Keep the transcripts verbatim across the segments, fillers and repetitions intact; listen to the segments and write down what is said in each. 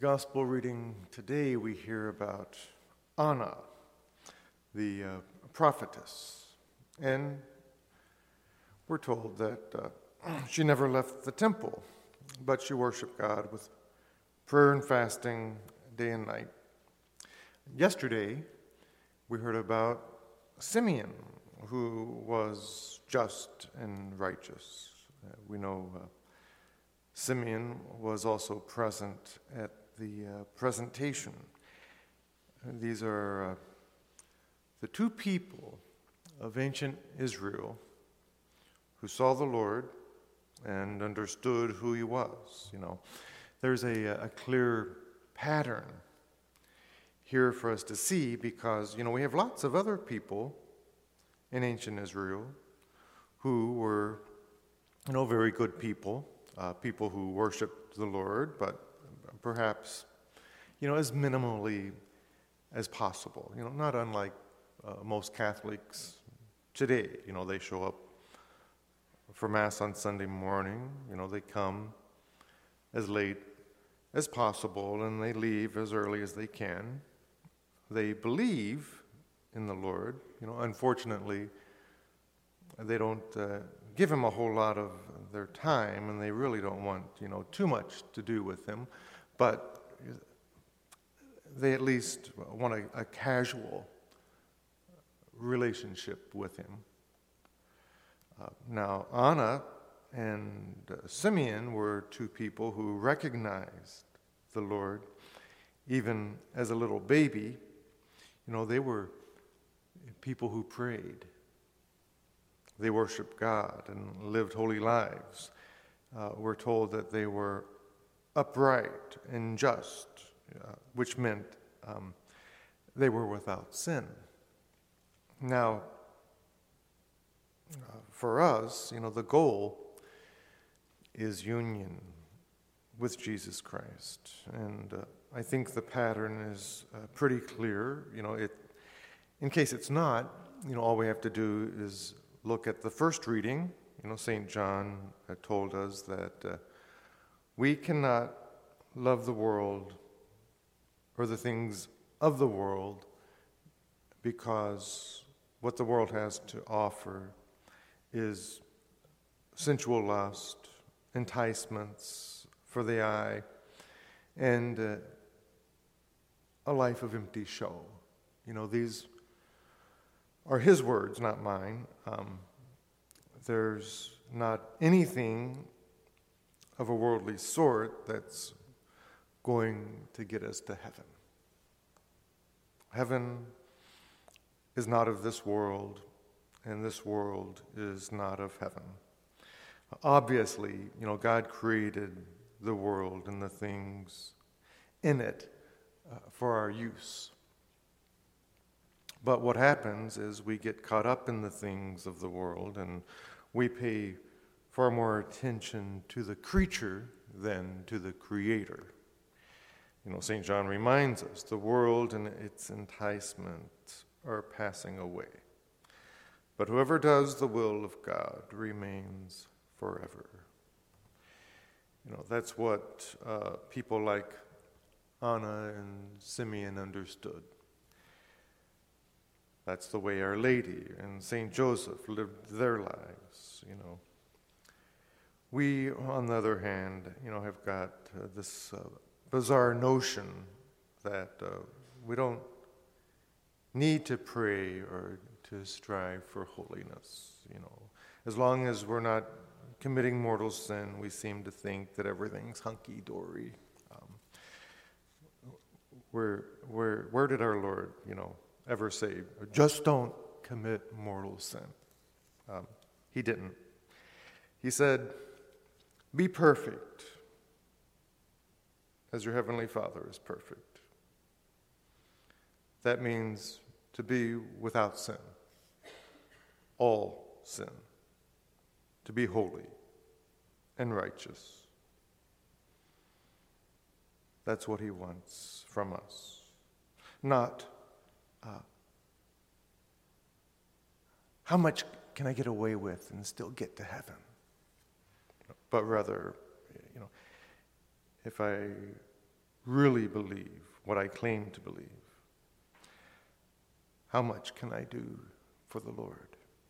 gospel reading today, we hear about Anna, the uh, prophetess, and we're told that uh, she never left the temple, but she worshiped God with prayer and fasting day and night. Yesterday, we heard about Simeon, who was just and righteous. Uh, we know uh, Simeon was also present at the uh, presentation. These are uh, the two people of ancient Israel who saw the Lord and understood who he was. You know, there's a, a clear pattern here for us to see because, you know, we have lots of other people in ancient Israel who were, you know, very good people, uh, people who worshiped the Lord, but perhaps, you know, as minimally as possible. You know, not unlike uh, most Catholics today. You know, they show up for Mass on Sunday morning. You know, they come as late as possible and they leave as early as they can. They believe in the Lord. You know, unfortunately, they don't uh, give him a whole lot of their time, and they really don't want, you know, too much to do with him. But they at least want a, a casual relationship with him. Uh, now, Anna and uh, Simeon were two people who recognized the Lord even as a little baby. You know, they were people who prayed. They worshiped God and lived holy lives. Uh, we're told that they were upright and just, uh, which meant um, they were without sin. Now, uh, for us, you know, the goal is union with Jesus Christ. And uh, I think the pattern is uh, pretty clear. You know, it. In case it's not, you know, all we have to do is look at the first reading. You know, Saint John uh, told us that uh, we cannot love the world or the things of the world because what the world has to offer is sensual lust, enticements for the eye, and uh, a life of empty show. You know, these are his words, not mine. Um, there's not anything of a worldly sort that's going to get us to heaven. Heaven is not of this world, and this world is not of heaven. Obviously, you know, God created the world and the things in it uh, for our use. But what happens is we get caught up in the things of the world and we pay far more attention to the creature than to the Creator. You know, Saint John reminds us the world and its enticements are passing away. But whoever does the will of God remains forever. You know, that's what uh, people like Anna and Simeon understood. That's the way Our Lady and Saint Joseph lived their lives, you know. We, on the other hand, you know, have got uh, this uh, bizarre notion that uh, we don't need to pray or to strive for holiness, you know. As long as we're not committing mortal sin, we seem to think that everything's hunky-dory. Um, where, where, where did our Lord, you know, ever say, just don't commit mortal sin? Um, he didn't. He said, be perfect as your heavenly Father is perfect. That means to be without sin, all sin, to be holy and righteous. That's what he wants from us. Not Uh, how much can I get away with and still get to heaven? But rather, you know, if I really believe what I claim to believe? How much can I do for the Lord?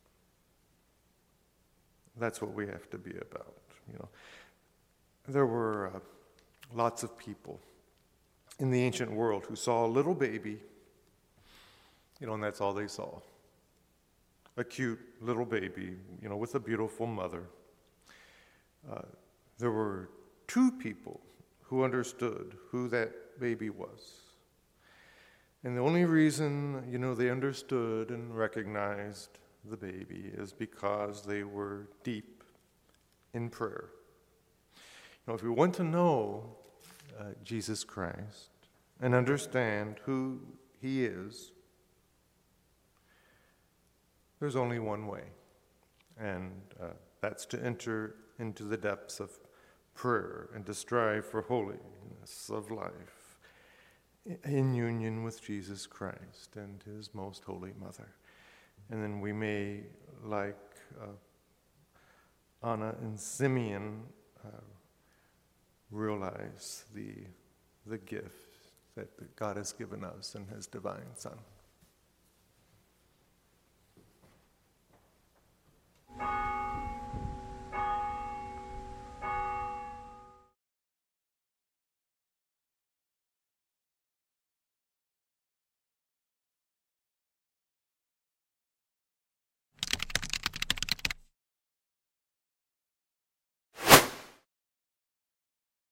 That's what we have to be about, you know. There were uh, lots of people in the ancient world who saw a little baby, you know, and that's all they saw. A cute little baby, you know, with a beautiful mother. Uh, there were two people who understood who that baby was. And the only reason, you know, they understood and recognized the baby is because they were deep in prayer. You know, if we want to know uh, Jesus Christ and understand who he is, there's only one way, and uh, that's to enter into the depths of prayer and to strive for holiness of life in union with Jesus Christ and his most holy mother. And then we may, like uh, Anna and Simeon, uh, realize the, the gift that God has given us in his divine Son.